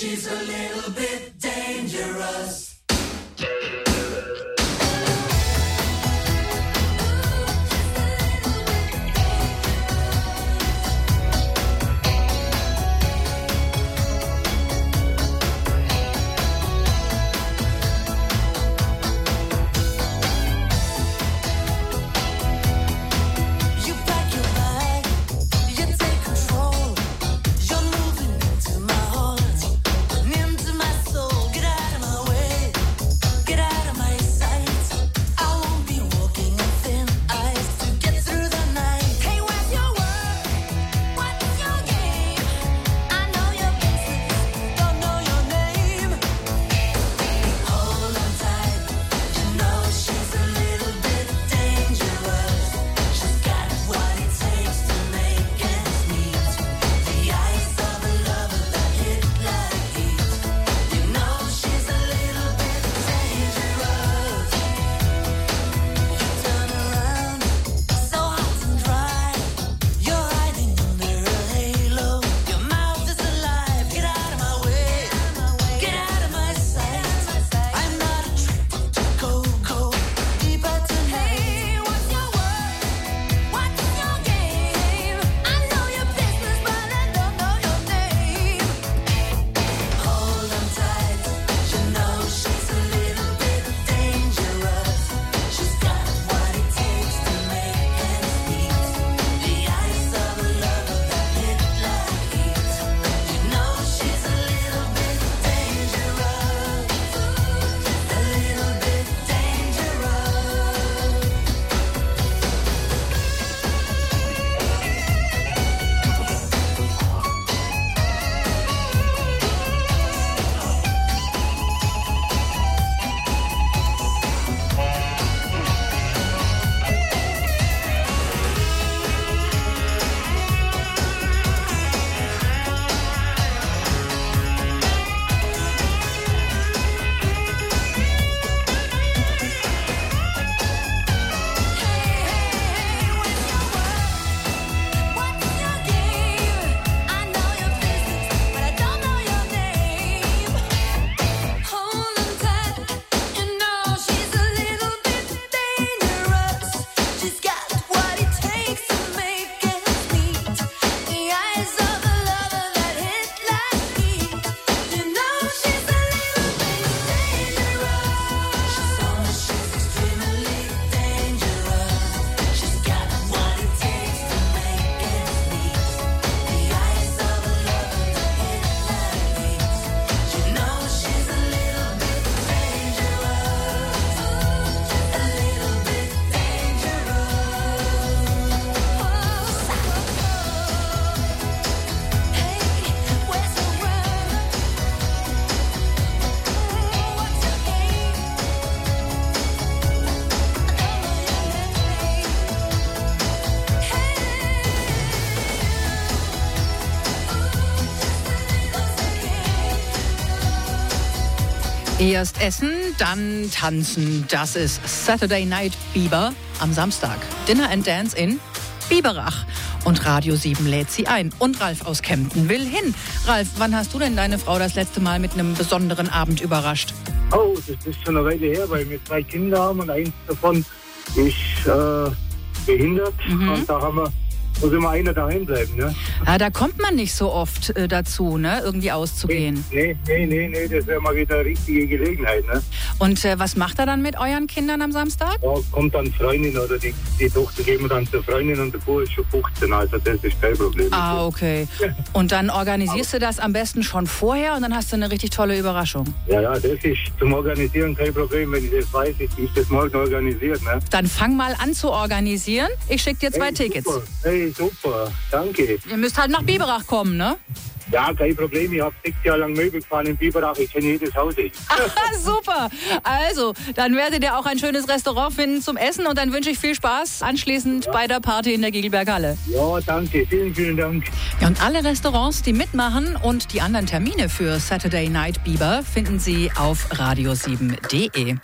she's a little bit dangerous. Erst essen, dann tanzen. Das ist Saturday Night Biber am Samstag. Dinner and Dance in Biberach. Und Radio 7 lädt sie ein. Und Ralf aus Kempten will hin. Ralf, wann hast du denn deine Frau das letzte Mal mit einem besonderen Abend überrascht? Oh, das ist schon eine Weile her, weil wir 2 Kinder haben und eins davon ist behindert. Und da muss immer einer daheim bleiben, ne? Ja, da kommt man nicht so oft dazu, ne? Irgendwie auszugehen. Nee, das wäre mal wieder eine richtige Gelegenheit, ne? Und was macht er dann mit euren Kindern am Samstag? Ja, kommt dann Freundin oder die Tochter geben wir dann zur Freundin und der Bub ist schon 15, also das ist kein Problem. Ah, okay. Und dann organisierst du das am besten schon vorher und dann hast du eine richtig tolle Überraschung. Ja, das ist zum Organisieren kein Problem, wenn ich das weiß, ich das morgen organisiert, ne? Dann fang mal an zu organisieren. Ich schicke dir 2 Tickets. Super. Hey, super, danke. Ihr müsst halt nach Biberach kommen, ne? Ja, kein Problem. Ich habe 6 Jahre lang Möbel gefahren in Biberach. Ich kenne jedes Haus. Super. Also, dann werdet ihr auch ein schönes Restaurant finden zum Essen und dann wünsche ich viel Spaß anschließend bei der Party in der Gegelberg-Halle. Ja, danke. Vielen, vielen Dank. Ja, und alle Restaurants, die mitmachen und die anderen Termine für Saturday Night Biber finden Sie auf radio7.de.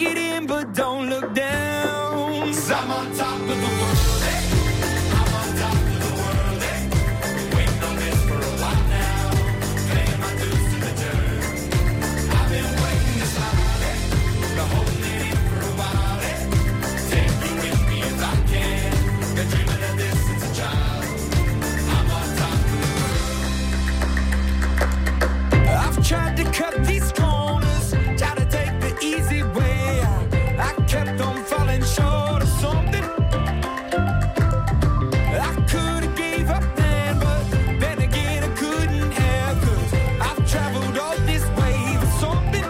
it in, but don't look down. 'Cause I'm on top of the world. Hey. I'm on top of the world. Hey. Been waiting on this for a while now. Paying my dues to the dirt. I've been waiting to smile. Hey. Been holding it in for a while. Hey. Take you with me if I can. Been dreaming of this since a child. I'm on top of the world. I've tried to cut these corners, try to take the easy way. I kept on falling short of something. I could have gave up then, but then again I couldn't have, 'cause I've traveled all this way for something.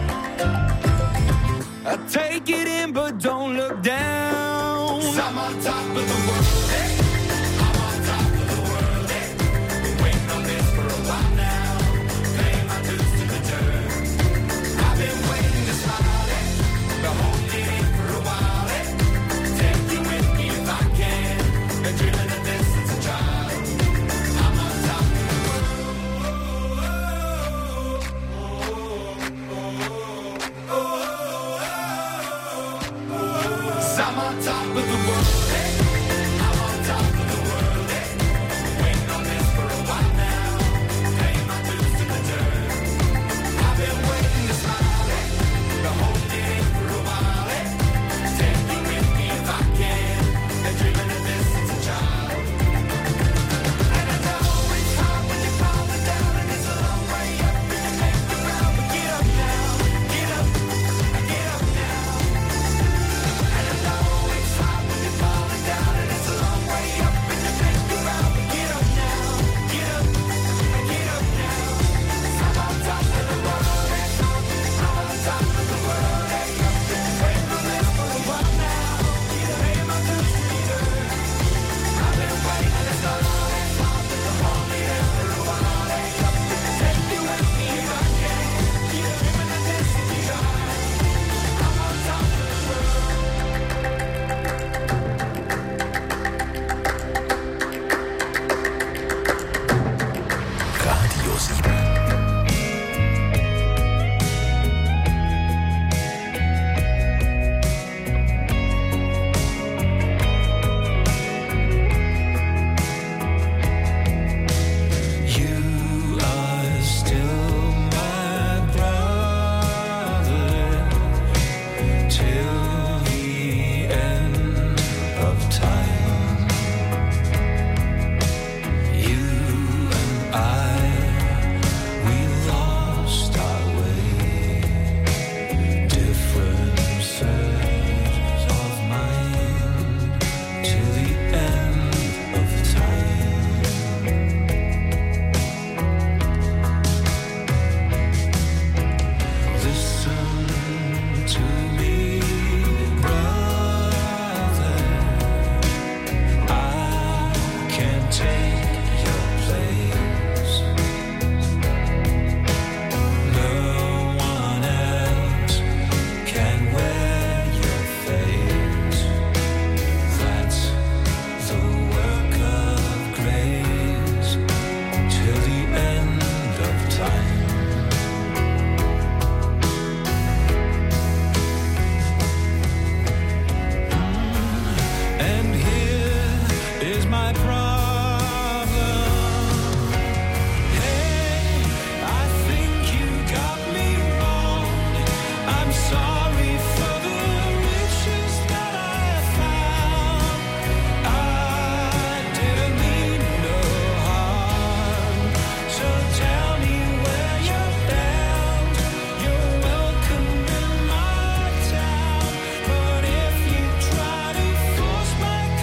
I take it in, but don't look down. 'Cause I'm on top of the world. Hey. I'm on top of the world. Hey. Been waiting on this for a while now. Paying my dues to the dirt. I've been waiting to smile. Hey. Been holding it in for a while. Hey. Take you with me if I can. Been dreaming of this since a child. I'm on top of the world. 'Cause I'm on top of the world. Hey.